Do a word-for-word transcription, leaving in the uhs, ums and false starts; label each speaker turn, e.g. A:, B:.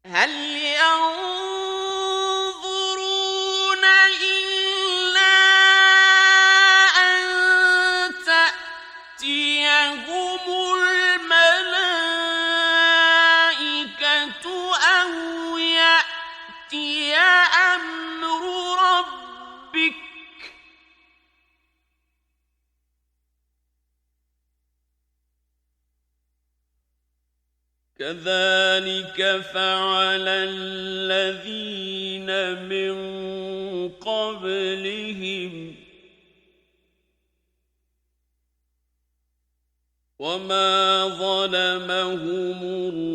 A: هل ينظرون إلا أن تأتيهم الملائكة أو يأتي أمر ربك كذلك فعل الذين من قبلهم وما ظلمهم